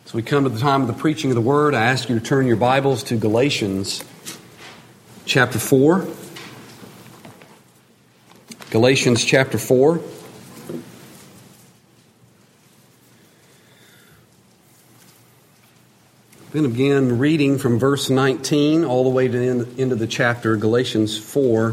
As we come to the time of the preaching of the Word, I ask you to turn your Bibles to Galatians chapter 4. Galatians chapter 4. I'm going to begin reading from verse 19 all the way to the end of the chapter, Galatians 4,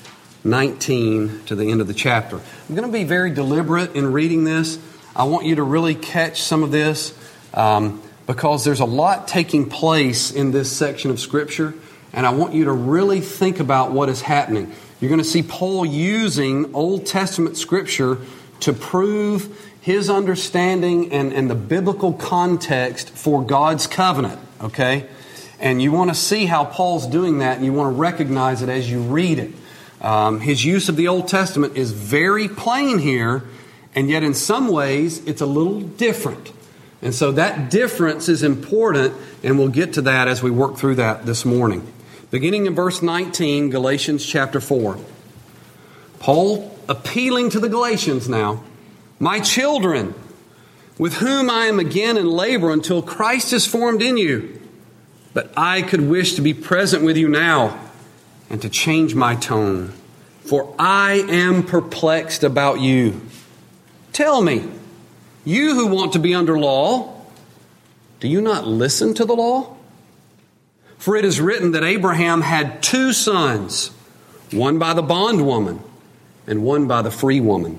19 to the end of the chapter. I'm going to be very deliberate in reading this. I want you to really catch some of this. Because there's a lot taking place in this section of Scripture, and I want you to really think about what is happening. You're going to see Paul using Old Testament Scripture to prove his understanding and the biblical context for God's covenant, okay? And you want to see how Paul's doing that, and you want to recognize it as you read it. His use of the Old Testament is very plain here, and yet in some ways it's a little different. And so that difference is important, and we'll get to that as we work through that this morning. Beginning in verse 19, Galatians chapter 4. Paul appealing to the Galatians now. My children, with whom I am again in labor until Christ is formed in you. But I could wish to be present with you now and to change my tone. For I am perplexed about you. Tell me, you who want to be under law, do you not listen to the law? For it is written that Abraham had two sons, one by the bondwoman and one by the free woman.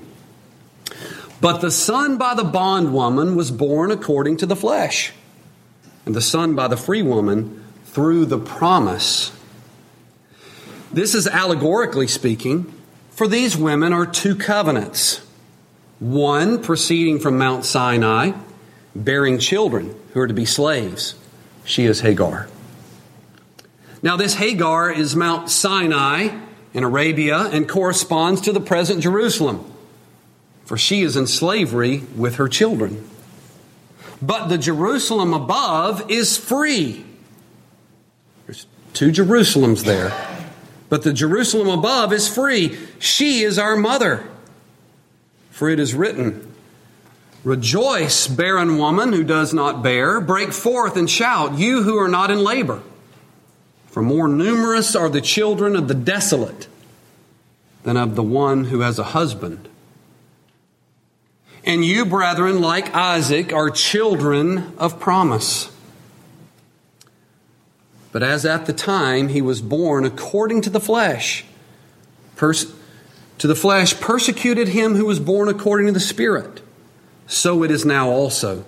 But the son by the bondwoman was born according to the flesh, and the son by the free woman through the promise. This is allegorically speaking, for these women are two covenants. One proceeding from Mount Sinai, bearing children who are to be slaves. She is Hagar. Now this Hagar is Mount Sinai in Arabia and corresponds to the present Jerusalem, for she is in slavery with her children. But the Jerusalem above is free. There's two Jerusalems there. But the Jerusalem above is free. She is our mother. For it is written, rejoice, barren woman who does not bear. Break forth and shout, you who are not in labor. For more numerous are the children of the desolate than of the one who has a husband. And you, brethren, like Isaac, are children of promise. But as at the time he was born according to the flesh, persecuted him who was born according to the Spirit. So it is now also.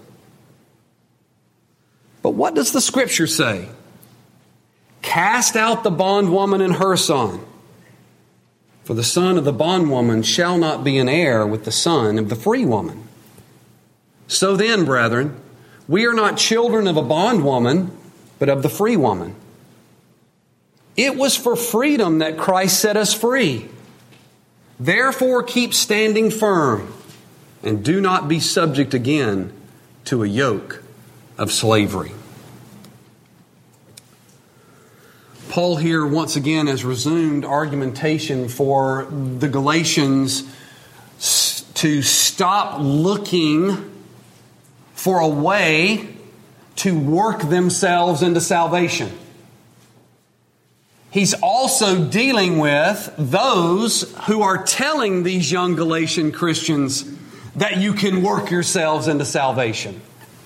But what does the Scripture say? Cast out the bondwoman and her son. For the son of the bondwoman shall not be an heir with the son of the free woman. So then, brethren, we are not children of a bondwoman, but of the free woman. It was for freedom that Christ set us free. Therefore keep standing firm, and do not be subject again to a yoke of slavery. Paul here once again has resumed argumentation for the Galatians to stop looking for a way to work themselves into salvation. He's also dealing with those who are telling these young Galatian Christians that you can work yourselves into salvation.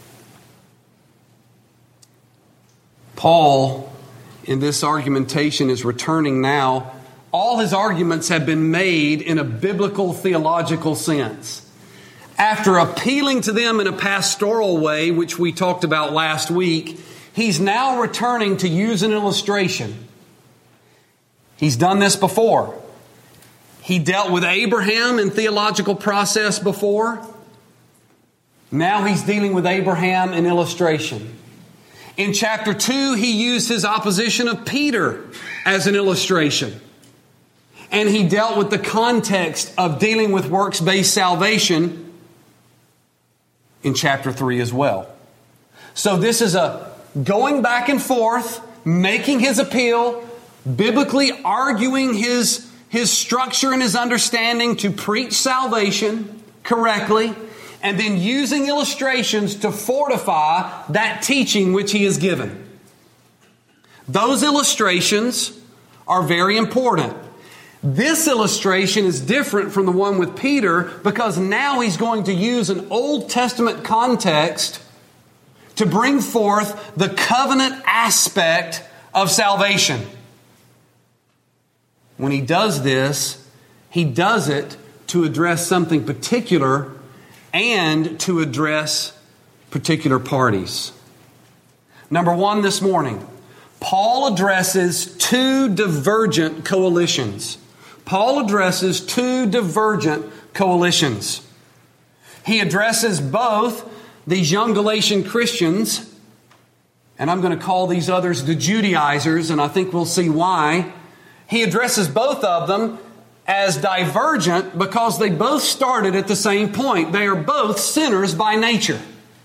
Paul, in this argumentation, is returning now. All his arguments have been made in a biblical theological sense. After appealing to them in a pastoral way, which we talked about last week, he's now returning to use an illustration. He's done this before. He dealt with Abraham in theological process before. Now he's dealing with Abraham in illustration. In chapter 2, he used his opposition of Peter as an illustration. And he dealt with the context of dealing with works-based salvation in chapter 3 as well. So this is a going back and forth, making his appeal, biblically arguing his structure and his understanding to preach salvation correctly, and then using illustrations to fortify that teaching which he has given. Those illustrations are very important. This illustration is different from the one with Peter because now he's going to use an Old Testament context to bring forth the covenant aspect of salvation. When he does this, he does it to address something particular and to address particular parties. Number one this morning, Paul addresses two divergent coalitions. Paul addresses two divergent coalitions. He addresses both these young Galatian Christians, and I'm going to call these others the Judaizers, and I think we'll see why. He addresses both of them as divergent because they both started at the same point. They are both sinners by nature.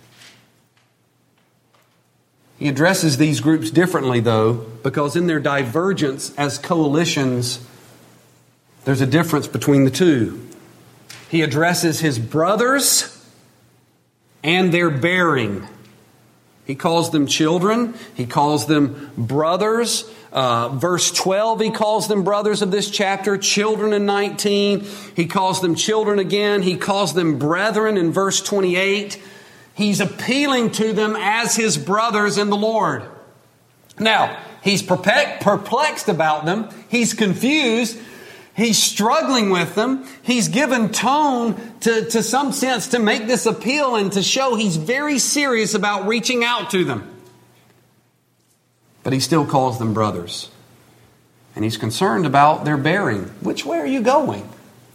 He addresses these groups differently, though, because in their divergence as coalitions, there's a difference between the two. He addresses his brothers and their bearing. He calls them children. He calls them brothers. Verse 12, he calls them brothers of this chapter. Children in 19. He calls them children again. He calls them brethren in verse 28. He's appealing to them as his brothers in the Lord. Now, he's perplexed about them. He's confused. He's struggling with them. He's given tone to some sense to make this appeal and to show he's very serious about reaching out to them. But he still calls them brothers. And he's concerned about their bearing. Which way are you going?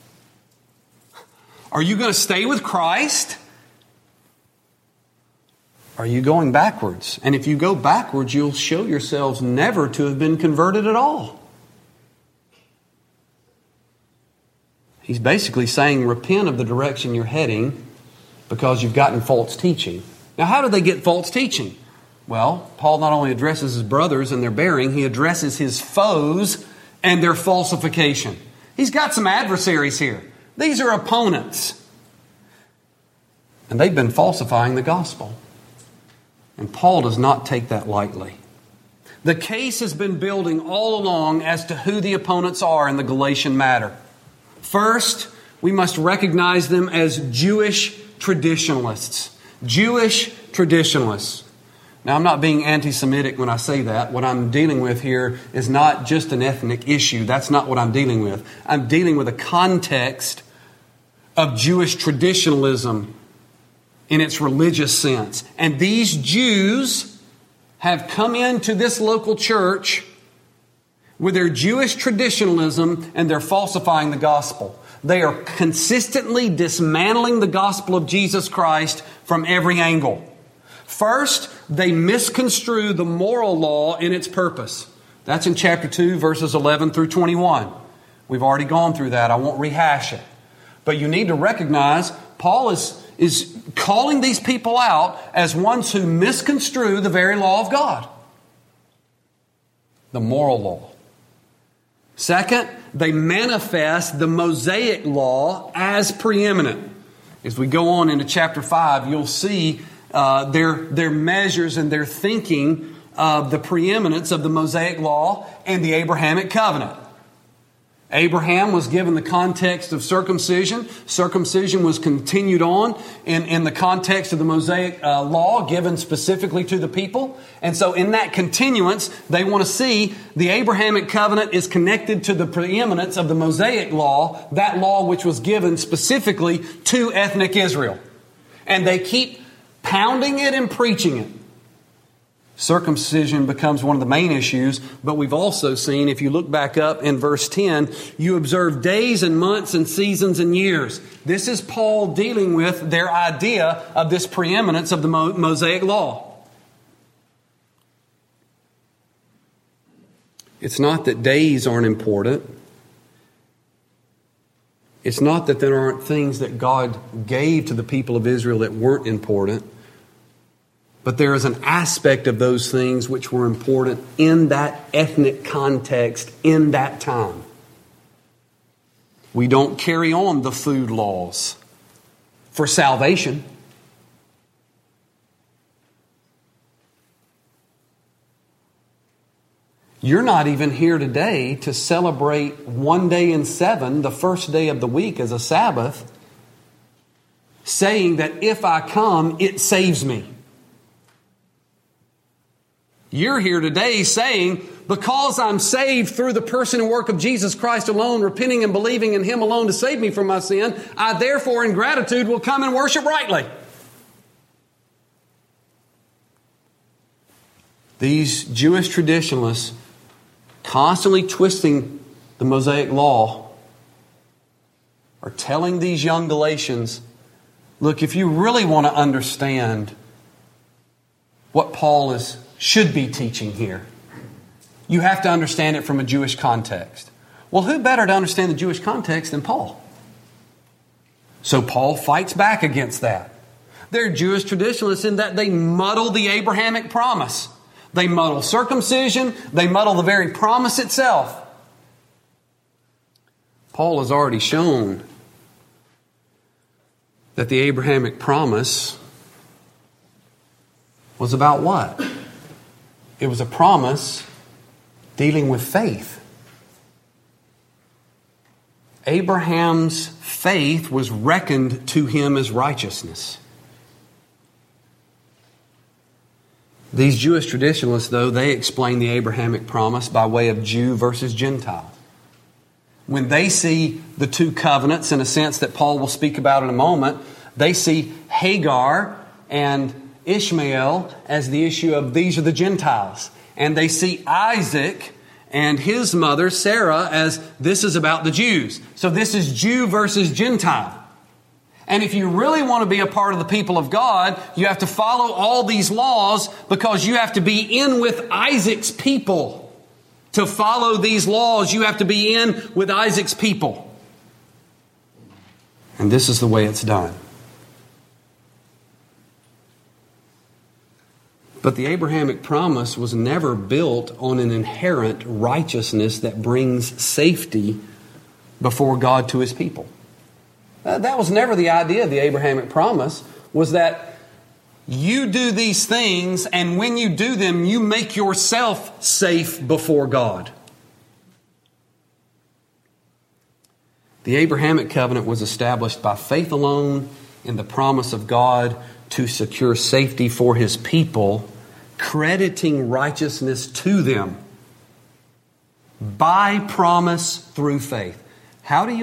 Are you going to stay with Christ? Are you going backwards? And if you go backwards, you'll show yourselves never to have been converted at all. He's basically saying, repent of the direction you're heading because you've gotten false teaching. Now, how do they get false teaching? Well, Paul not only addresses his brothers and their bearing, he addresses his foes and their falsification. He's got some adversaries here. These are opponents. And they've been falsifying the gospel. And Paul does not take that lightly. The case has been building all along as to who the opponents are in the Galatian matter. First, we must recognize them as Jewish traditionalists. Jewish traditionalists. Now, I'm not being anti-Semitic when I say that. What I'm dealing with here is not just an ethnic issue. That's not what I'm dealing with. I'm dealing with a context of Jewish traditionalism in its religious sense. And these Jews have come into this local church with their Jewish traditionalism, and they're falsifying the gospel. They are consistently dismantling the gospel of Jesus Christ from every angle. First, they misconstrue the moral law in its purpose. That's in chapter 2, verses 11 through 21. We've already gone through that. I won't rehash it. But you need to recognize Paul is calling these people out as ones who misconstrue the very law of God. The moral law. Second, they manifest the Mosaic law as preeminent. As we go on into chapter 5, you'll see their measures and their thinking of the preeminence of the Mosaic law and the Abrahamic covenant. Abraham was given the context of circumcision. Circumcision was continued on in the context of the Mosaic law given specifically to the people. And so in that continuance, they want to see the Abrahamic covenant is connected to the preeminence of the Mosaic law, that law which was given specifically to ethnic Israel. And they keep pounding it and preaching it. Circumcision becomes one of the main issues, but we've also seen, if you look back up in verse 10, you observe days and months and seasons and years. This is Paul dealing with their idea of this preeminence of the Mosaic law. It's not that days aren't important. It's not that there aren't things that God gave to the people of Israel that weren't important. But there is an aspect of those things which were important in that ethnic context in that time. We don't carry on the food laws. for salvation. You're not even here today to celebrate one day in 7, the first day of the week, as a Sabbath, saying that if I come, it saves me. You're here today saying, because I'm saved through the person and work of Jesus Christ alone, repenting and believing in Him alone to save me from my sin, I therefore in gratitude will come and worship rightly. These Jewish traditionalists, constantly twisting the Mosaic Law, are telling these young Galatians, look, if you really want to understand what Paul should be teaching here, you have to understand it from a Jewish context. Well, who better to understand the Jewish context than Paul? So Paul fights back against that. They're Jewish traditionalists in that they muddle the Abrahamic promise. They muddle circumcision. They muddle the very promise itself. Paul has already shown that the Abrahamic promise was about what? It was a promise dealing with faith. Abraham's faith was reckoned to him as righteousness. These Jewish traditionalists, though, they explain the Abrahamic promise by way of Jew versus Gentile. When they see the two covenants, in a sense that Paul will speak about in a moment, they see Hagar and Ishmael as the issue of these are the Gentiles. And they see Isaac and his mother, Sarah, as this is about the Jews. So this is Jew versus Gentile. And if you really want to be a part of the people of God, you have to follow all these laws because you have to be in with Isaac's people. To follow these laws, you have to be in with Isaac's people. And this is the way it's done. But the Abrahamic promise was never built on an inherent righteousness that brings safety before God to His people. That was never the idea of the Abrahamic promise, was that you do these things, and when you do them, you make yourself safe before God. The Abrahamic covenant was established by faith alone in the promise of God to secure safety for His people, crediting righteousness to them by promise through faith. How do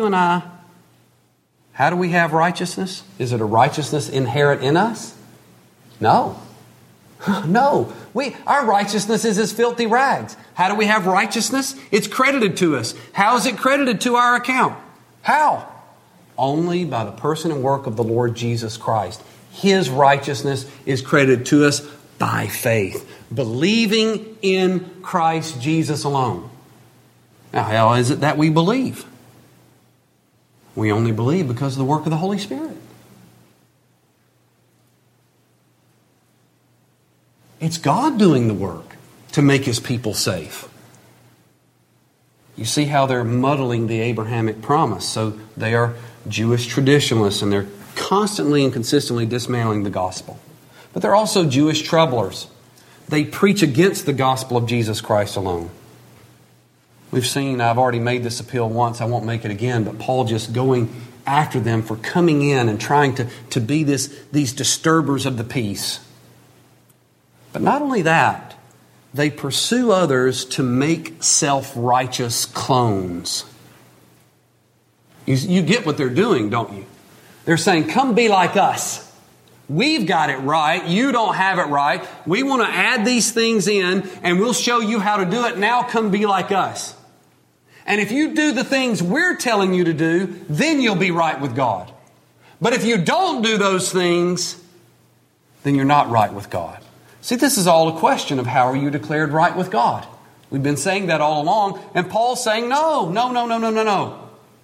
we have righteousness? Is it a righteousness inherent in us? No. No. Our righteousness is as filthy rags. How do we have righteousness? It's credited to us. How is it credited to our account? How? Only by the person and work of the Lord Jesus Christ. His righteousness is credited to us by faith, believing in Christ Jesus alone. Now, how is it that we believe? We only believe because of the work of the Holy Spirit. It's God doing the work to make His people safe. You see how they're muddling the Abrahamic promise. So they are Jewish traditionalists, and they're constantly and consistently dismantling the gospel. But they're also Jewish troublers. They preach against the gospel of Jesus Christ alone. We've seen, I've already made this appeal once, I won't make it again, but Paul just going after them for coming in and trying to be these disturbers of the peace. But not only that, they pursue others to make self-righteous clones. You get what they're doing, don't you? They're saying, come be like us. We've got it right. You don't have it right. We want to add these things in, and we'll show you how to do it. Now come be like us. And if you do the things we're telling you to do, then you'll be right with God. But if you don't do those things, then you're not right with God. See, this is all a question of how are you declared right with God. We've been saying that all along, and Paul's saying, no.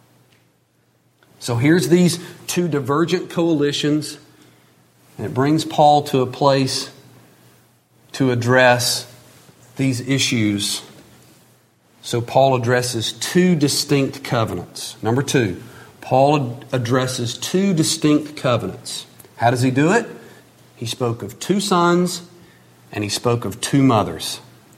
So here's these two divergent coalitions, and it brings Paul to a place to address these issues. So Paul addresses two distinct covenants. Number two, Paul addresses two distinct covenants. How does he do it? He spoke of two sons and he spoke of two mothers.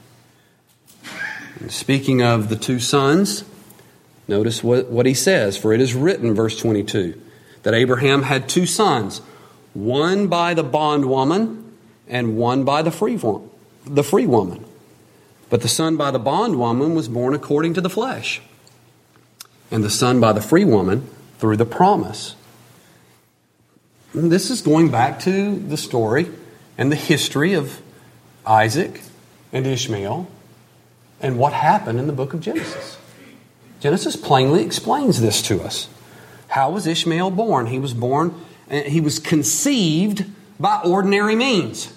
And speaking of the two sons, notice what he says. For it is written, verse 22, that Abraham had two sons, one by the bondwoman and one by the free woman. But the son by the bondwoman was born according to the flesh, and the son by the free woman through the promise. And this is going back to the story and the history of Isaac and Ishmael and what happened in the book of Genesis. Genesis plainly explains this to us. How was Ishmael born? He was conceived by ordinary means.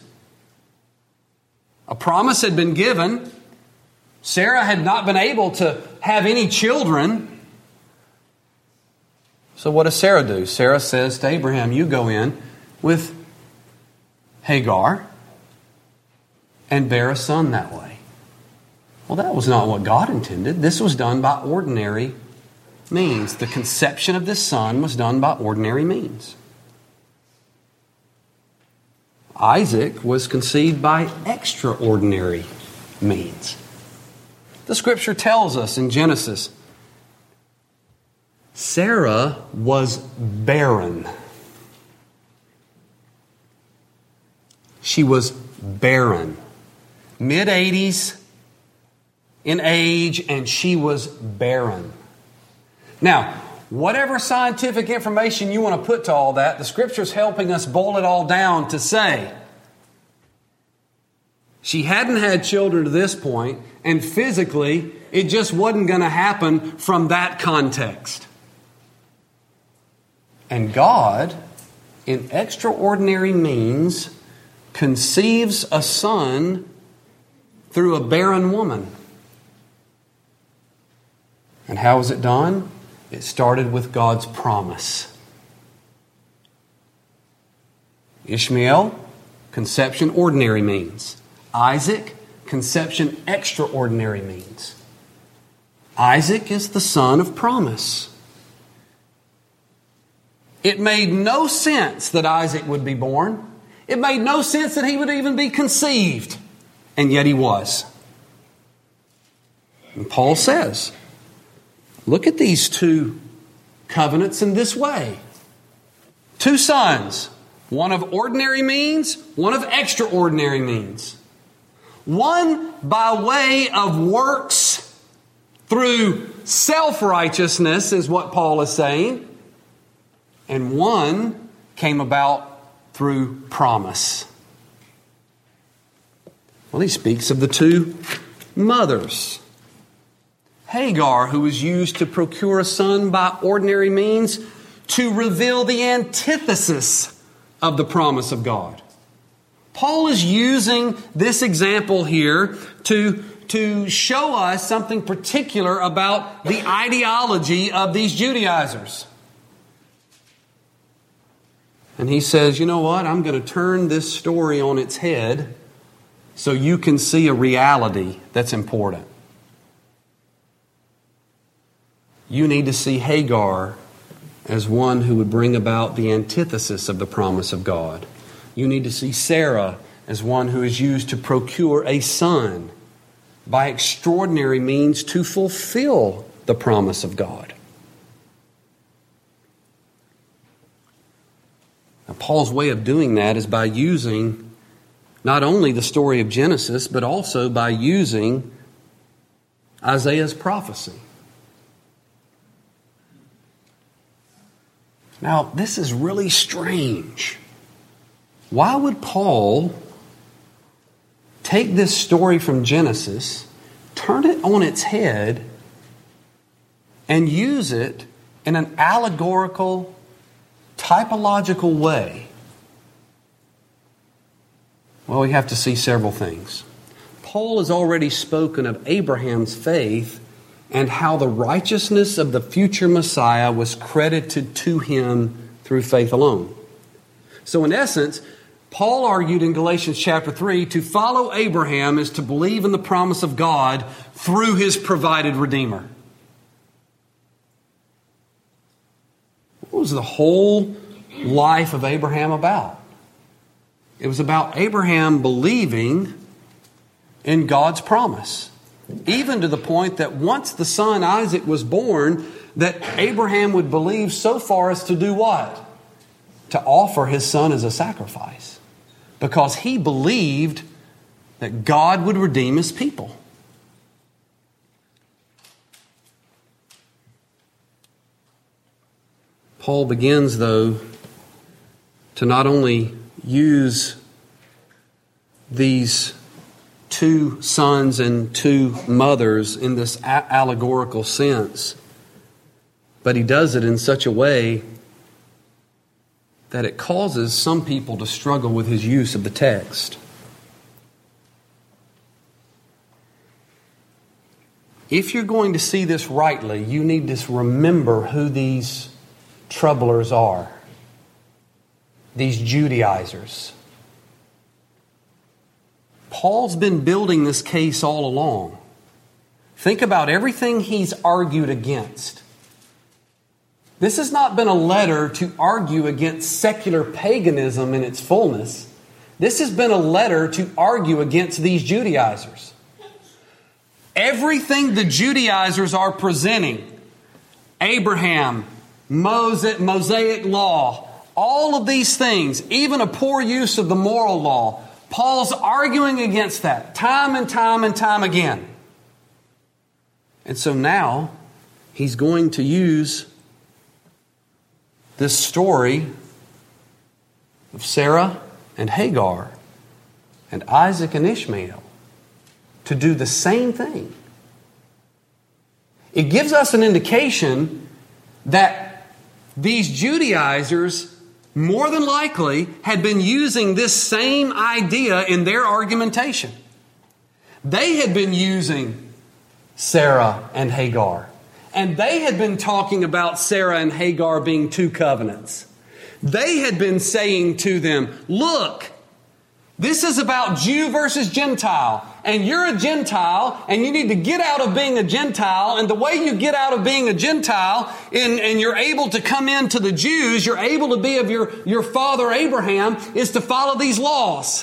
A promise had been given. Sarah had not been able to have any children. So what does Sarah do? Sarah says to Abraham, you go in with Hagar and bear a son that way. Well, that was not what God intended. This was done by ordinary means. The conception of this son was done by ordinary means. Isaac was conceived by extraordinary means. The Scripture tells us in Genesis, Sarah was barren. She was barren. Mid-80s in age, and she was barren. Now, whatever scientific information you want to put to all that, the Scripture's helping us boil it all down to say she hadn't had children to this point, and physically, it just wasn't going to happen from that context. And God, in extraordinary means, conceives a son through a barren woman. And how was it done? It started with God's promise. Ishmael, conception, ordinary means. Isaac, conception, extraordinary means. Isaac is the son of promise. It made no sense that Isaac would be born. It made no sense that he would even be conceived. And yet he was. And Paul says, look at these two covenants in this way. Two sons, one of ordinary means, one of extraordinary means. One by way of works through self-righteousness is what Paul is saying. And one came about through promise. Well, he speaks of the two mothers. Hagar, who was used to procure a son by ordinary means to reveal the antithesis of the promise of God. Paul is using this example here to show us something particular about the ideology of these Judaizers. And he says, you know what? I'm going to turn this story on its head so you can see a reality that's important. You need to see Hagar as one who would bring about the antithesis of the promise of God. You need to see Sarah as one who is used to procure a son by extraordinary means to fulfill the promise of God. Now, Paul's way of doing that is by using not only the story of Genesis, but also by using Isaiah's prophecy. Now, this is really strange. Why would Paul take this story from Genesis, turn it on its head, and use it in an allegorical, typological way? Well, we have to see several things. Paul has already spoken of Abraham's faith and how the righteousness of the future Messiah was credited to him through faith alone. So in essence, Paul argued in Galatians chapter 3, to follow Abraham is to believe in the promise of God through his provided Redeemer. What was the whole life of Abraham about? It was about Abraham believing in God's promise. Even to the point that once the son Isaac was born, that Abraham would believe so far as to do what? To offer his son as a sacrifice. Because he believed that God would redeem His people. Paul begins, though, to not only use these two sons and two mothers in this allegorical sense, but he does it in such a way that it causes some people to struggle with his use of the text. If you're going to see this rightly, you need to remember who these troublers are. These Judaizers. Paul's been building this case all along. Think about everything he's argued against. This has not been a letter to argue against secular paganism in its fullness. This has been a letter to argue against these Judaizers. Everything the Judaizers are presenting, Abraham, Mosaic law, all of these things, even a poor use of the moral law, Paul's arguing against that time and time and time again. And so now he's going to use this story of Sarah and Hagar and Isaac and Ishmael to do the same thing. It gives us an indication that these Judaizers more than likely had been using this same idea in their argumentation. They had been using Sarah and Hagar. And they had been talking about Sarah and Hagar being two covenants. They had been saying to them, look, this is about Jew versus Gentile. And you're a Gentile, and you need to get out of being a Gentile. And the way you get out of being a Gentile, and you're able to come into the Jews, you're able to be of your father Abraham, is to follow these laws.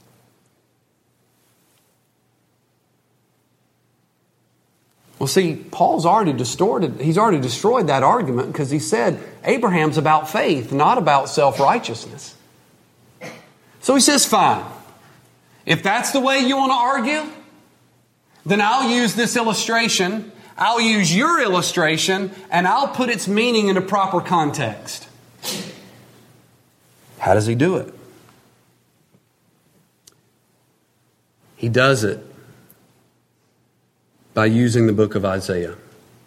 Well, see, Paul's already he's already destroyed that argument because he said Abraham's about faith, not about self-righteousness. So he says, fine. If that's the way you want to argue, then I'll use this illustration, I'll use your illustration, and I'll put its meaning in a proper context. How does he do it? He does it by using the book of Isaiah.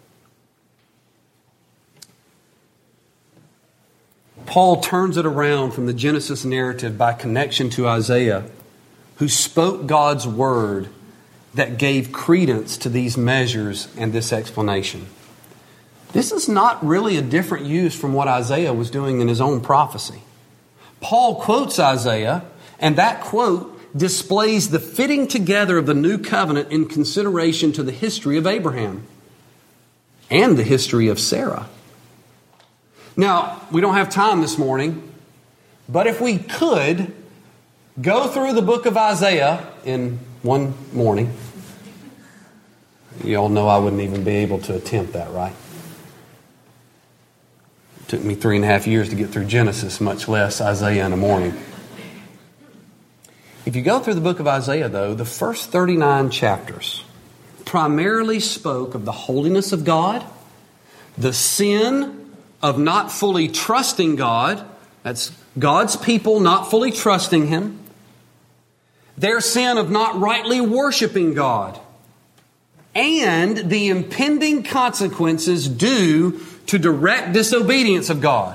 Paul turns it around from the Genesis narrative by connection to Isaiah, who spoke God's word that gave credence to these measures and this explanation. This is not really a different use from what Isaiah was doing in his own prophecy. Paul quotes Isaiah, and that quote displays the fitting together of the new covenant in consideration to the history of Abraham and the history of Sarah. Now, we don't have time this morning, but if we could go through the book of Isaiah in one morning, you all know I wouldn't even be able to attempt that, right? It took me 3.5 years to get through Genesis, much less Isaiah in a morning. If you go through the book of Isaiah, though, the first 39 chapters primarily spoke of the holiness of God, the sin of not fully trusting God, that's God's people not fully trusting Him, their sin of not rightly worshiping God, and the impending consequences due to direct disobedience of God.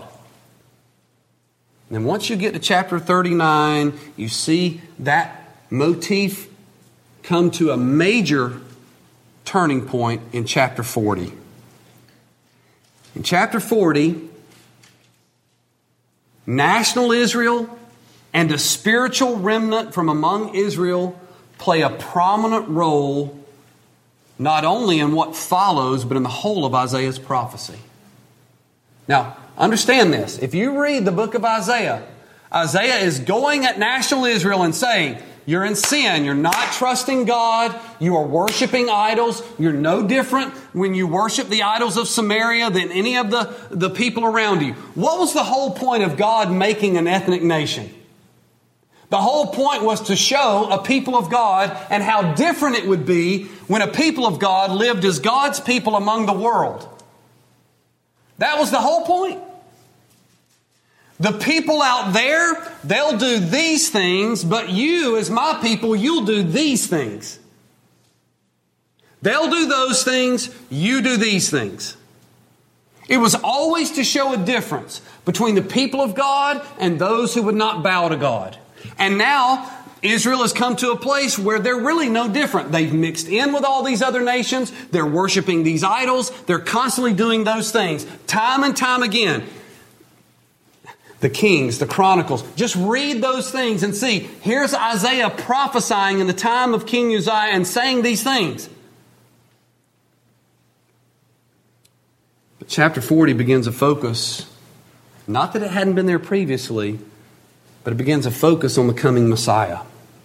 And once you get to chapter 39, you see that motif come to a major turning point in chapter 40. In chapter 40, national Israel and a spiritual remnant from among Israel play a prominent role not only in what follows, but in the whole of Isaiah's prophecy. Now, understand this. If you read the book of Isaiah, Isaiah is going at national Israel and saying, you're in sin. You're not trusting God. You are worshiping idols. You're no different when you worship the idols of Samaria than any of the people around you. What was the whole point of God making an ethnic nation? The whole point was to show a people of God and how different it would be when a people of God lived as God's people among the world. That was the whole point. The people out there, they'll do these things, but you, as my people, you'll do these things. They'll do those things, you do these things. It was always to show a difference between the people of God and those who would not bow to God. And now, Israel has come to a place where they're really no different. They've mixed in with all these other nations. They're worshiping these idols. They're constantly doing those things, time and time again. The Kings, the Chronicles. Just read those things and see. Here's Isaiah prophesying in the time of King Uzziah and saying these things. But chapter 40 begins a focus. Not that it hadn't been there previously, but it begins a focus on the coming Messiah.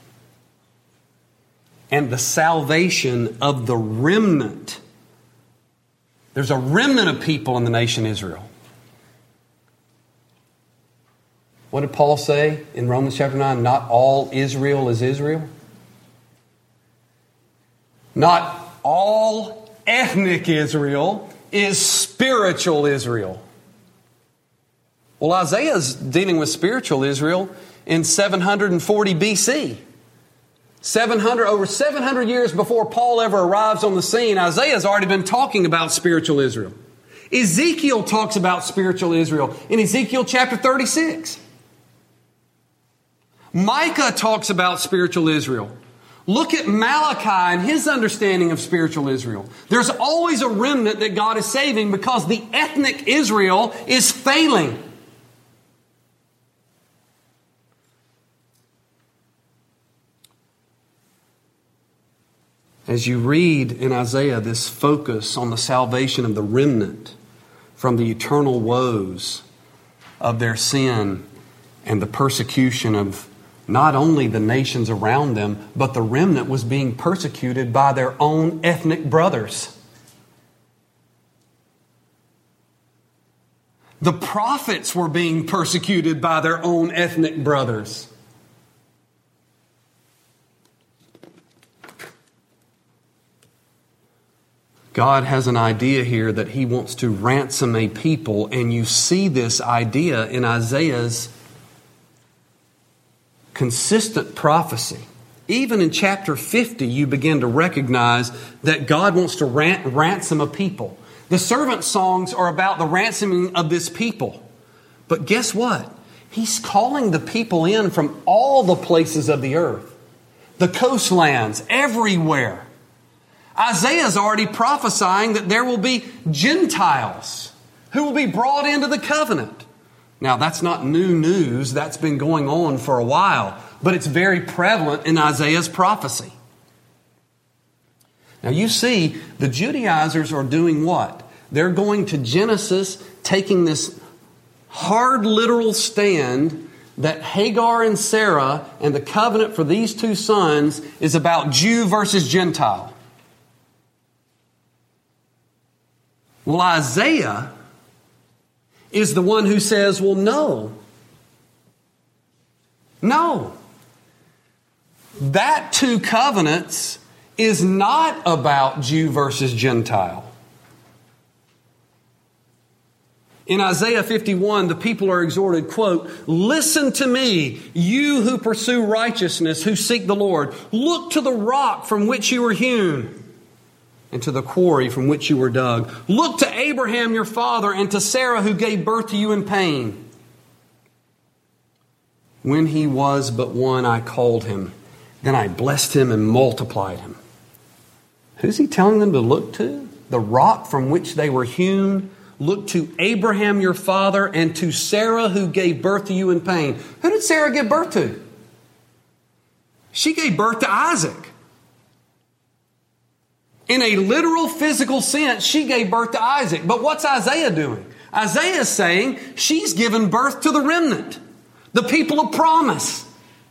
And the salvation of the remnant. There's a remnant of people in the nation Israel. What did Paul say in Romans chapter 9? Not all Israel is Israel. Not all ethnic Israel is spiritual Israel. Well, Isaiah is dealing with spiritual Israel in 740 BC. Over 700 years before Paul ever arrives on the scene, Isaiah's already been talking about spiritual Israel. Ezekiel talks about spiritual Israel in Ezekiel chapter 36. Micah talks about spiritual Israel. Look at Malachi and his understanding of spiritual Israel. There's always a remnant that God is saving because the ethnic Israel is failing. As you read in Isaiah this focus on the salvation of the remnant from the eternal woes of their sin and the persecution of not only the nations around them, but the remnant was being persecuted by their own ethnic brothers. The prophets were being persecuted by their own ethnic brothers. God has an idea here that He wants to ransom a people, and you see this idea in Isaiah's consistent prophecy. Even in chapter 50, you begin to recognize that God wants to ransom a people. The servant songs are about the ransoming of this people. But guess what? He's calling the people in from all the places of the earth. The coastlands, everywhere. Isaiah's already prophesying that there will be Gentiles who will be brought into the covenant. Now, that's not new news. That's been going on for a while. But it's very prevalent in Isaiah's prophecy. Now, you see, the Judaizers are doing what? They're going to Genesis, taking this hard literal stand that Hagar and Sarah and the covenant for these two sons is about Jew versus Gentile. Well, Isaiah is the one who says, well, no. That two covenants is not about Jew versus Gentile. In Isaiah 51, the people are exhorted, quote, "Listen to me, you who pursue righteousness, who seek the Lord. Look to the rock from which you were hewn, and to the quarry from which you were dug. Look to Abraham your father, and to Sarah who gave birth to you in pain. When he was but one, I called him. Then I blessed him and multiplied him." Who's he telling them to look to? The rock from which they were hewn. Look to Abraham your father and to Sarah who gave birth to you in pain. Who did Sarah give birth to? She gave birth to Isaac. In a literal physical sense, she gave birth to Isaac. But what's Isaiah doing? Isaiah is saying she's given birth to the remnant, the people of promise.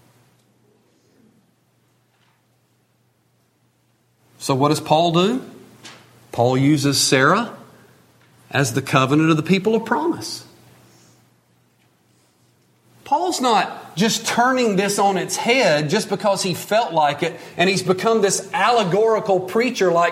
So what does Paul do? Paul uses Sarah as the covenant of the people of promise. Paul's not just turning this on its head just because he felt like it, and he's become this allegorical preacher like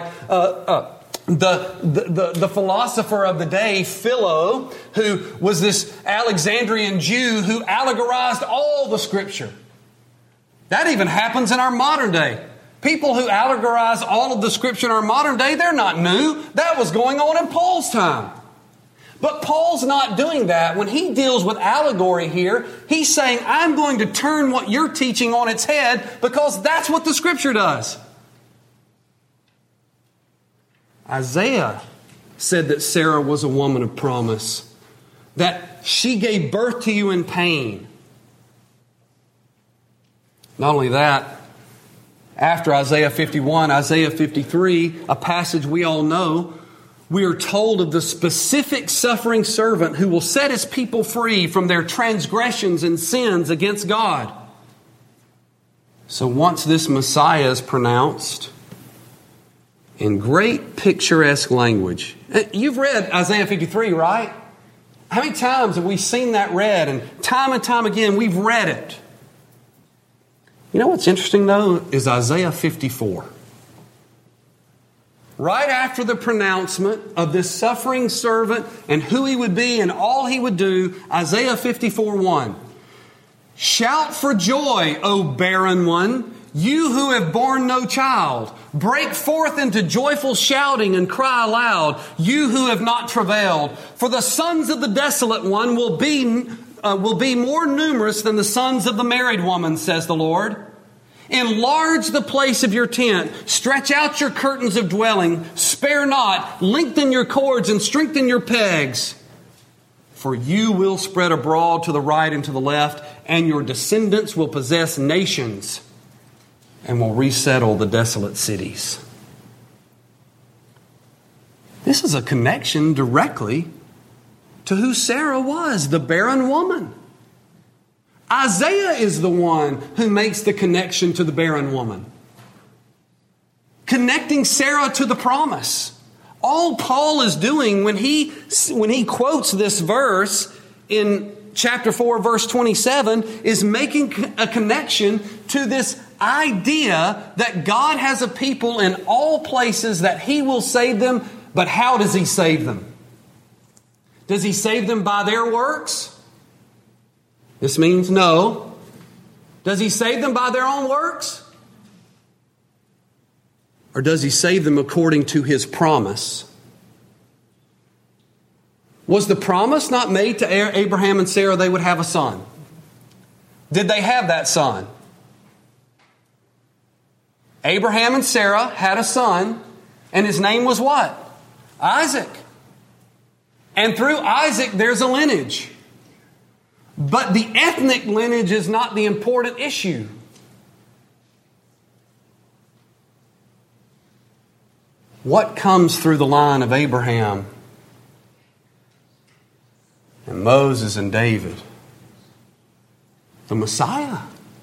the philosopher of the day, Philo, who was this Alexandrian Jew who allegorized all the Scripture. That even happens in our modern day. People who allegorize all of the Scripture in our modern day, they're not new. That was going on in Paul's time. But Paul's not doing that. When he deals with allegory here, he's saying, I'm going to turn what you're teaching on its head because that's what the Scripture does. Isaiah said that Sarah was a woman of promise, that she gave birth to you in pain. Not only that, after Isaiah 51, Isaiah 53, a passage we all know, we are told of the specific suffering servant who will set his people free from their transgressions and sins against God. So once this Messiah is pronounced in great picturesque language. You've read Isaiah 53, right? How many times have we seen that read? And time again, we've read it. You know what's interesting, though, is Isaiah 54. Right after the pronouncement of this suffering servant and who he would be and all he would do, Isaiah 54:1. Shout for joy, O barren one, you who have borne no child. Break forth into joyful shouting and cry aloud, you who have not travailed. For the sons of the desolate one will be more numerous than the sons of the married woman, says the Lord. Enlarge the place of your tent. Stretch out your curtains of dwelling. Spare not. Lengthen your cords and strengthen your pegs. For you will spread abroad to the right and to the left, and your descendants will possess nations and will resettle the desolate cities. This is a connection directly to who Sarah was, the barren woman. Isaiah is the one who makes the connection to the barren woman, connecting Sarah to the promise. All Paul is doing when he quotes this verse in chapter 4, verse 27, is making a connection to this idea that God has a people in all places, that He will save them. But how does He save them? Does He save them by their works? This means no. Does He save them by their own works? Or does He save them according to His promise? Was the promise not made to Abraham and Sarah they would have a son? Did they have that son? Abraham and Sarah had a son, and his name was what? Isaac. And through Isaac there's a lineage. But the ethnic lineage is not the important issue. What comes through the line of Abraham and Moses and David? The Messiah.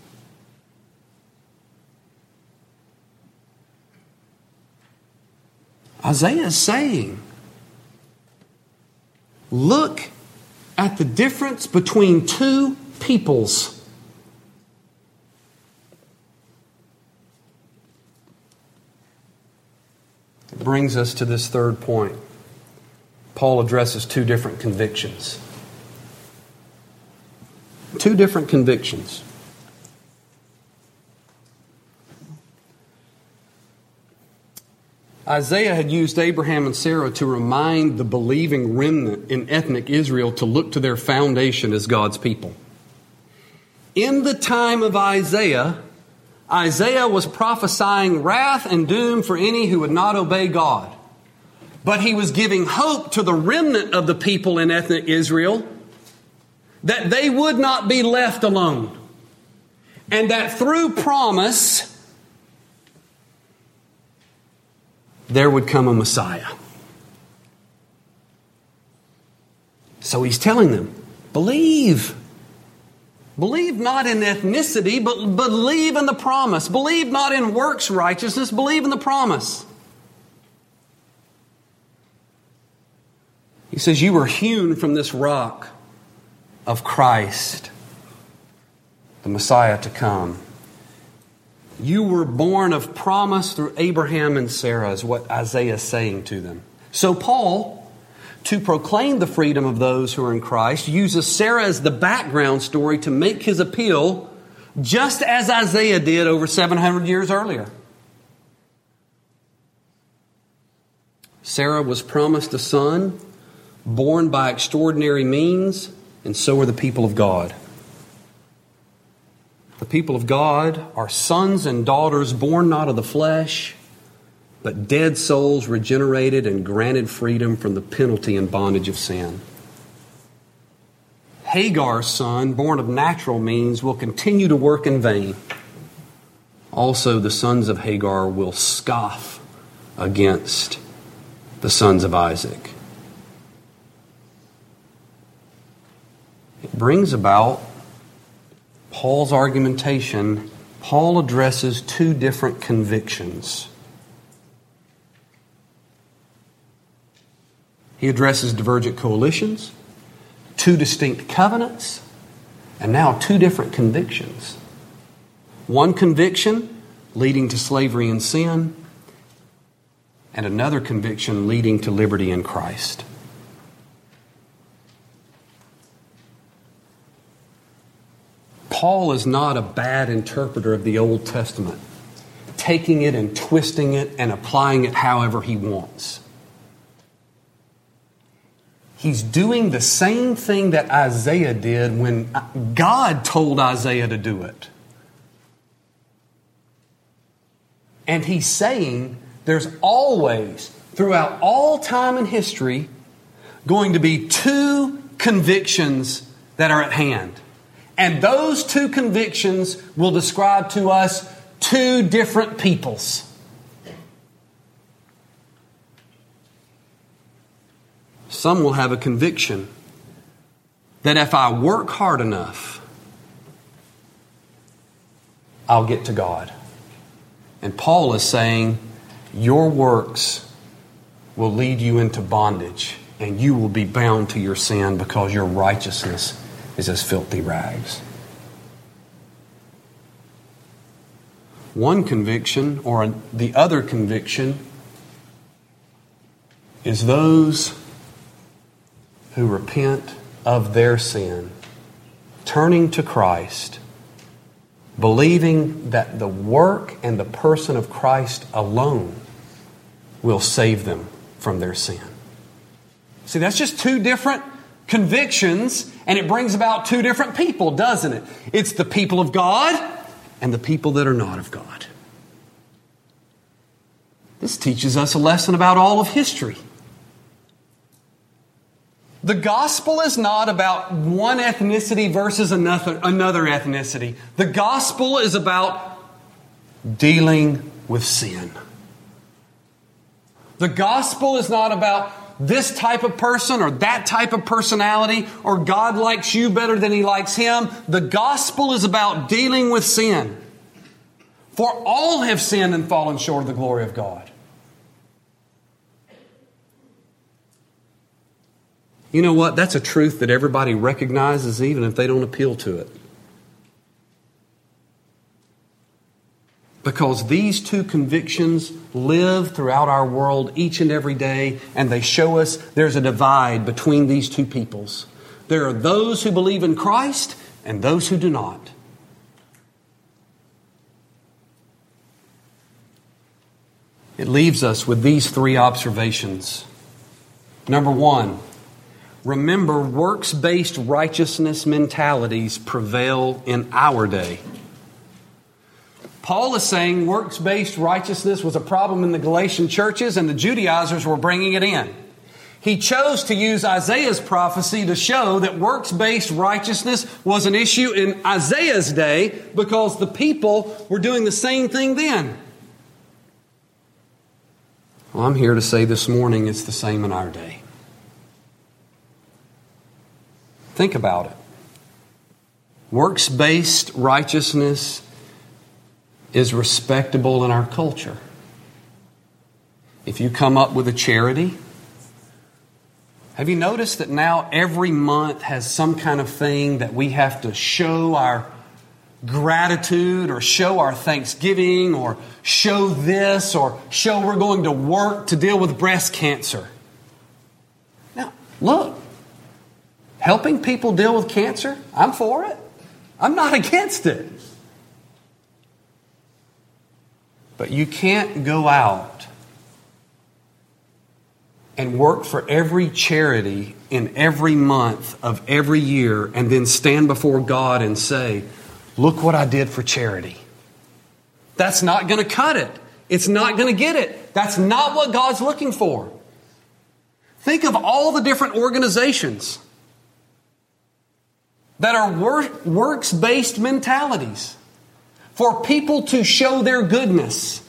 Isaiah is saying, look at the difference between two peoples. It brings us to this third point. Paul addresses two different convictions. Two different convictions. Isaiah had used Abraham and Sarah to remind the believing remnant in ethnic Israel to look to their foundation as God's people. In the time of Isaiah, Isaiah was prophesying wrath and doom for any who would not obey God. But he was giving hope to the remnant of the people in ethnic Israel that they would not be left alone. And that through promise, there would come a Messiah. So he's telling them, believe. Believe not in ethnicity, but believe in the promise. Believe not in works righteousness, believe in the promise. He says, you were hewn from this rock of Christ, the Messiah to come. You were born of promise through Abraham and Sarah, is what Isaiah is saying to them. So Paul, to proclaim the freedom of those who are in Christ, uses Sarah as the background story to make his appeal, just as Isaiah did over 700 years earlier. Sarah was promised a son, born by extraordinary means, and so are the people of God. The people of God are sons and daughters born not of the flesh, but dead souls regenerated and granted freedom from the penalty and bondage of sin. Hagar's son, born of natural means, will continue to work in vain. Also, the sons of Hagar will scoff against the sons of Isaac. It brings about Paul's argumentation. Paul addresses two different convictions. He addresses divergent coalitions, two distinct covenants, and now two different convictions. One conviction leading to slavery and sin, and another conviction leading to liberty in Christ. Paul is not a bad interpreter of the Old Testament, taking it and twisting it and applying it however he wants. He's doing the same thing that Isaiah did when God told Isaiah to do it. And he's saying there's always, throughout all time and history, going to be two convictions that are at hand. And those two convictions will describe to us two different peoples. Some will have a conviction that if I work hard enough, I'll get to God. And Paul is saying, your works will lead you into bondage, and you will be bound to your sin because your righteousness is as filthy rags. One conviction, or the other conviction, is those who repent of their sin, turning to Christ, believing that the work and the person of Christ alone will save them from their sin. See, that's just two different convictions, and it brings about two different people, doesn't it? It's the people of God and the people that are not of God. This teaches us a lesson about all of history. The gospel is not about one ethnicity versus another ethnicity. The gospel is about dealing with sin. The gospel is not about this type of person or that type of personality, or God likes you better than He likes him. The gospel is about dealing with sin. For all have sinned and fallen short of the glory of God. You know what? That's a truth that everybody recognizes even if they don't appeal to it. Because these two convictions live throughout our world each and every day, and they show us there's a divide between these two peoples. There are those who believe in Christ and those who do not. It leaves us with these three observations. Number one, remember, works-based righteousness mentalities prevail in our day. Paul is saying works-based righteousness was a problem in the Galatian churches, and the Judaizers were bringing it in. He chose to use Isaiah's prophecy to show that works-based righteousness was an issue in Isaiah's day because the people were doing the same thing then. Well, I'm here to say this morning it's the same in our day. Think about it. Works-based righteousness is respectable in our culture. If you come up with a charity, have you noticed that now every month has some kind of thing that we have to show our gratitude or show our thanksgiving or show this or show we're going to work to deal with breast cancer? Now, look, helping people deal with cancer, I'm for it. I'm not against it. But you can't go out and work for every charity in every month of every year and then stand before God and say, look what I did for charity. That's not going to cut it. It's not going to get it. That's not what God's looking for. Think of all the different organizations that are works-based mentalities for people to show their goodness.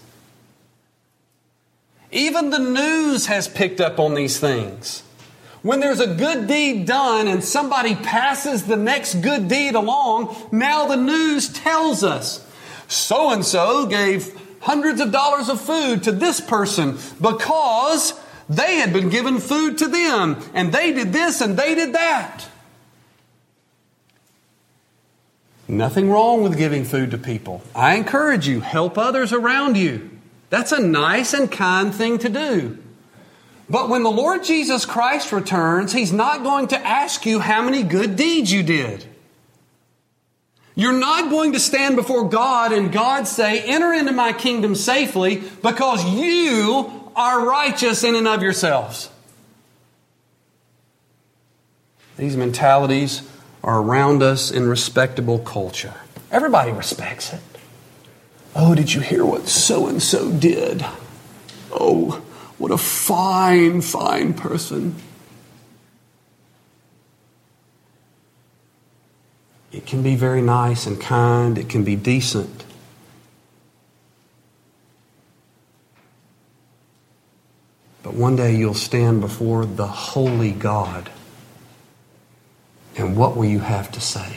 Even the news has picked up on these things. When there's a good deed done and somebody passes the next good deed along, now the news tells us, so-and-so gave hundreds of dollars of food to this person because they had been given food to them, and they did this and they did that. Nothing wrong with giving food to people. I encourage you, help others around you. That's a nice and kind thing to do. But when the Lord Jesus Christ returns, He's not going to ask you how many good deeds you did. You're not going to stand before God and God say, enter into my kingdom safely because you are righteous in and of yourselves. These mentalities are around us in respectable culture. Everybody respects it. Oh, did you hear what so-and-so did? Oh, what a fine, fine person. It can be very nice and kind. It can be decent. But one day you'll stand before the holy God. And what will you have to say?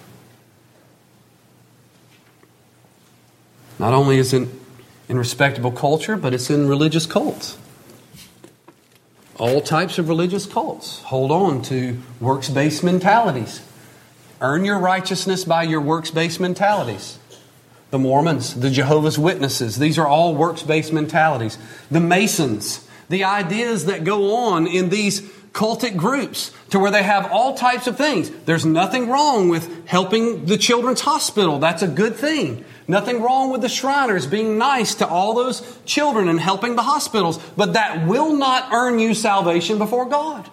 Not only is it in respectable culture, but it's in religious cults. All types of religious cults hold on to works-based mentalities. Earn your righteousness by your works-based mentalities. The Mormons, the Jehovah's Witnesses, these are all works-based mentalities. The Masons, the ideas that go on in these cultic groups to where they have all types of things. There's nothing wrong with helping the children's hospital. That's a good thing. Nothing wrong with the Shriners being nice to all those children and helping the hospitals. But that will not earn you salvation before God.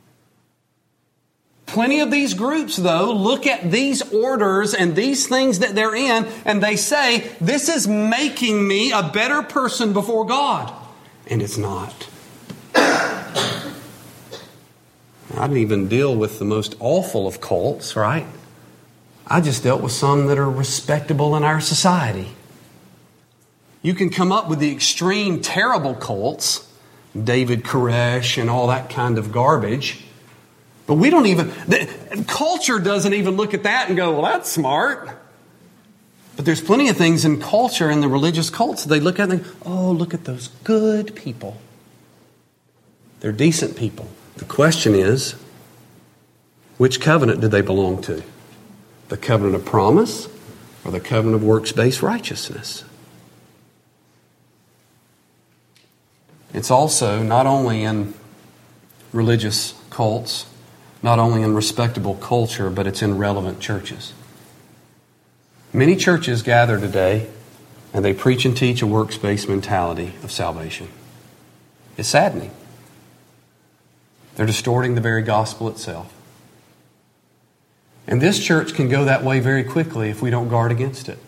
Plenty of these groups, though, look at these orders and these things that they're in, and they say, this is making me a better person before God. And it's not. I didn't even deal with the most awful of cults, right? I just dealt with some that are respectable in our society. You can come up with the extreme terrible cults, David Koresh and all that kind of garbage. But we don't even, culture doesn't even look at that and go, well, that's smart. But there's plenty of things in culture and the religious cults, they look at and think, oh, look at those good people. They're decent people. The question is, which covenant do they belong to? The covenant of promise or the covenant of works-based righteousness? It's also not only in religious cults, not only in respectable culture, but it's in relevant churches. Many churches gather today and they preach and teach a works-based mentality of salvation. It's saddening. They're distorting the very gospel itself. And this church can go that way very quickly if we don't guard against it.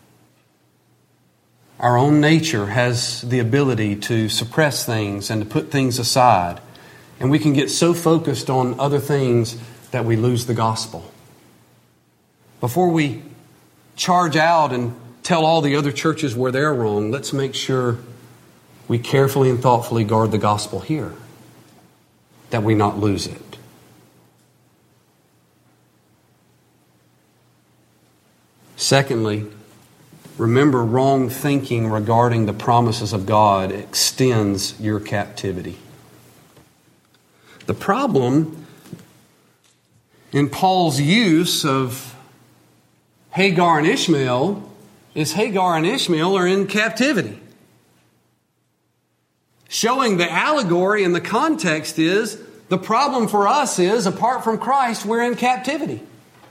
Our own nature has the ability to suppress things and to put things aside. And we can get so focused on other things that we lose the gospel. Before we charge out and tell all the other churches where they're wrong, let's make sure we carefully and thoughtfully guard the gospel here, that we not lose it. Secondly, remember, wrong thinking regarding the promises of God extends your captivity. The problem in Paul's use of Hagar and Ishmael is Hagar and Ishmael are in captivity. Showing the allegory and the context is, the problem for us is, apart from Christ, we're in captivity.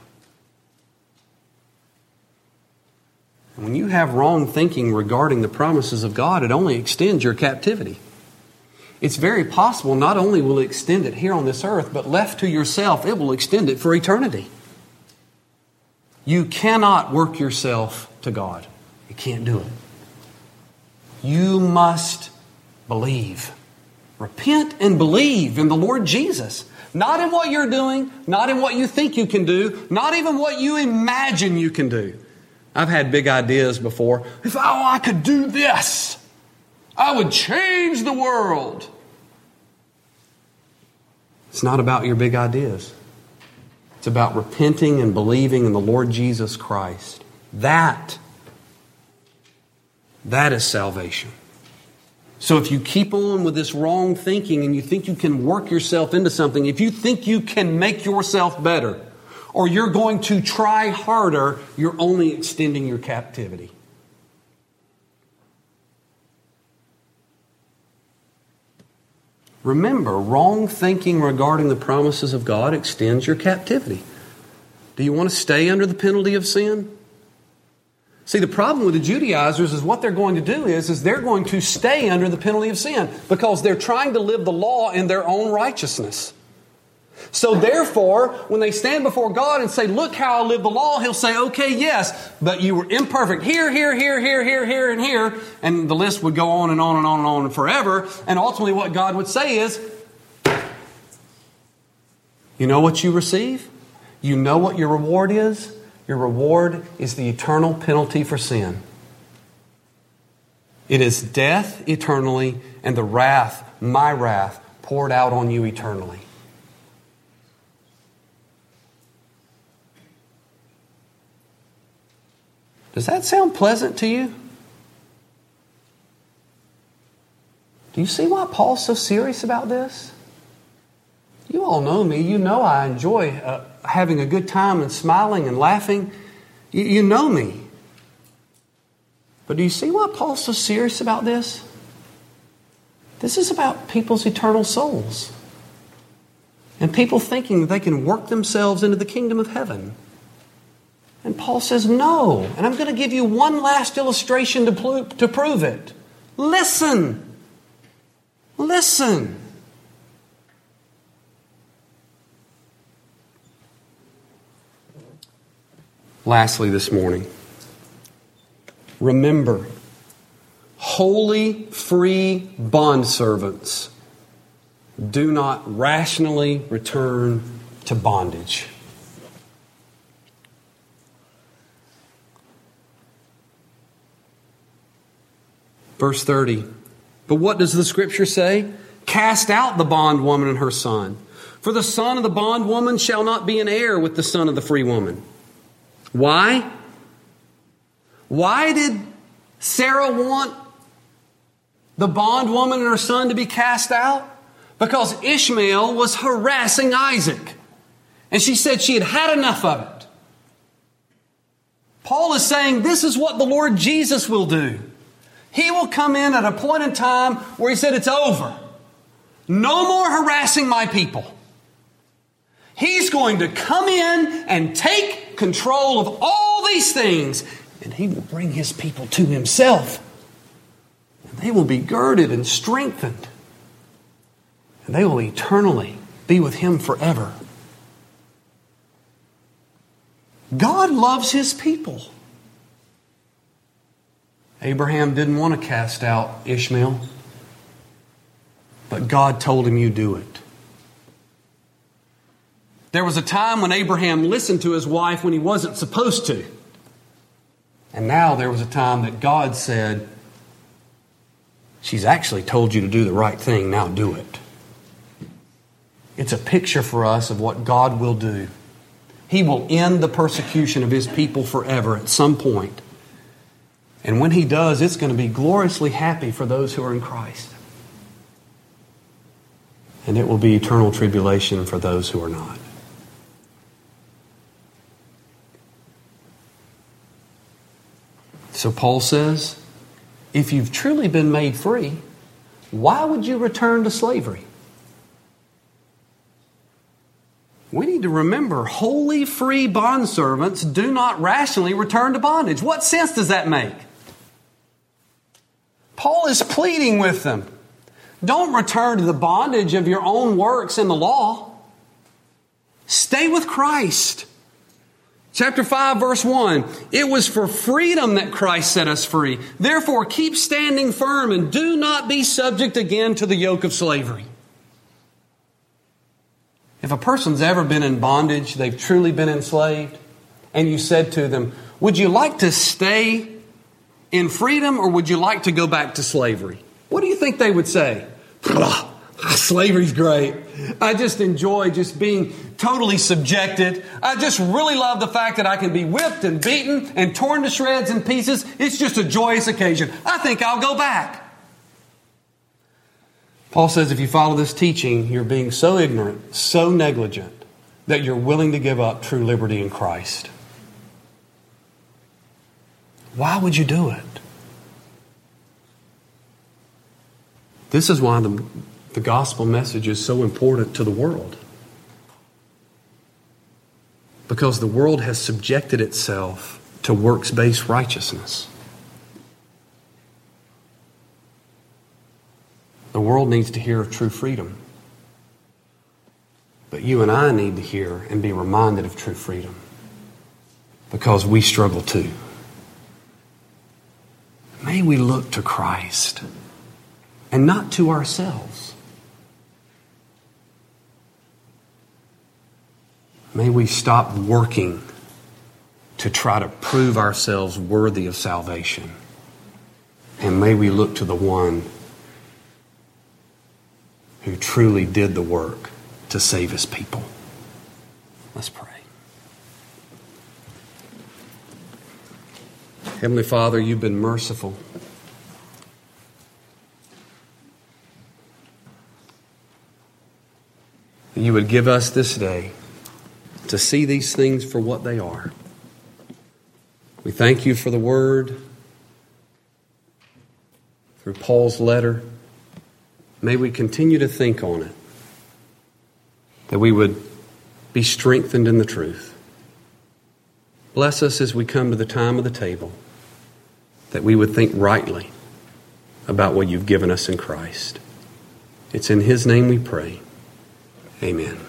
When you have wrong thinking regarding the promises of God, it only extends your captivity. It's very possible not only will it extend it here on this earth, but left to yourself, it will extend it for eternity. You cannot work yourself to God. You can't do it. You must believe. Repent and believe in the Lord Jesus. Not in what you're doing, not in what you think you can do, not even what you imagine you can do. I've had big ideas before. If I could do this, I would change the world. It's not about your big ideas. It's about repenting and believing in the Lord Jesus Christ. That is salvation. So if you keep on with this wrong thinking and you think you can work yourself into something, if you think you can make yourself better, or you're going to try harder, you're only extending your captivity. Remember, wrong thinking regarding the promises of God extends your captivity. Do you want to stay under the penalty of sin? See, the problem with the Judaizers is what they're going to do is they're going to stay under the penalty of sin because they're trying to live the law in their own righteousness. So therefore, when they stand before God and say, look how I live the law, He'll say, okay, yes, but you were imperfect here, here, here, here, here, here, and here. And the list would go on and on and on and on forever. And ultimately what God would say is, you know what you receive? You know what your reward is? Your reward is the eternal penalty for sin. It is death eternally and the wrath, my wrath, poured out on you eternally. Does that sound pleasant to you? Do you see why Paul's so serious about this? You all know me. You know I enjoy having a good time and smiling and laughing. You know me. But do you see why Paul's so serious about this? This is about people's eternal souls. And people thinking that they can work themselves into the kingdom of heaven. And Paul says, no. And I'm going to give you one last illustration to prove it. Listen. Listen. Lastly this morning, remember, wholly free bondservants do not rationally return to bondage. Verse 30. But what does the Scripture say? Cast out the bondwoman and her son. For the son of the bondwoman shall not be an heir with the son of the free woman. Why? Why did Sarah want the bondwoman and her son to be cast out? Because Ishmael was harassing Isaac. And she said she had had enough of it. Paul is saying this is what the Lord Jesus will do. He will come in at a point in time where He said it's over. No more harassing my people. He's going to come in and take control of all these things. And He will bring His people to Himself. And they will be girded and strengthened. And they will eternally be with Him forever. God loves His people. Abraham didn't want to cast out Ishmael, but God told him, you do it. There was a time when Abraham listened to his wife when he wasn't supposed to. And now there was a time that God said, she's actually told you to do the right thing, now do it. It's a picture for us of what God will do He will end the persecution of His people forever at some point. And when He does, it's going to be gloriously happy for those who are in Christ. And it will be eternal tribulation for those who are not. So Paul says, if you've truly been made free, why would you return to slavery? We need to remember, wholly free bondservants do not rationally return to bondage. What sense does that make? Paul is pleading with them. Don't return to the bondage of your own works in the law. Stay with Christ. Chapter 5, verse 1. It was for freedom that Christ set us free. Therefore, keep standing firm and do not be subject again to the yoke of slavery. If a person's ever been in bondage, they've truly been enslaved, and you said to them, would you like to stay in freedom or would you like to go back to slavery? What do you think they would say? Slavery's great. I just enjoy just being totally subjected. I just really love the fact that I can be whipped and beaten and torn to shreds and pieces. It's just a joyous occasion. I think I'll go back. Paul says if you follow this teaching, you're being so ignorant, so negligent, that you're willing to give up true liberty in Christ. Why would you do it? This is why the gospel message is so important to the world. Because the world has subjected itself to works-based righteousness. The world needs to hear of true freedom. But you and I need to hear and be reminded of true freedom. Because we struggle too. May we look to Christ and not to ourselves. May we stop working to try to prove ourselves worthy of salvation. And may we look to the one who truly did the work to save His people. Let's pray. Heavenly Father, You've been merciful. You would give us this day to see these things for what they are. We thank You for the Word, through Paul's letter. May we continue to think on it, that we would be strengthened in the truth. Bless us as we come to the time of the table, that we would think rightly about what You've given us in Christ. It's in His name we pray. Amen.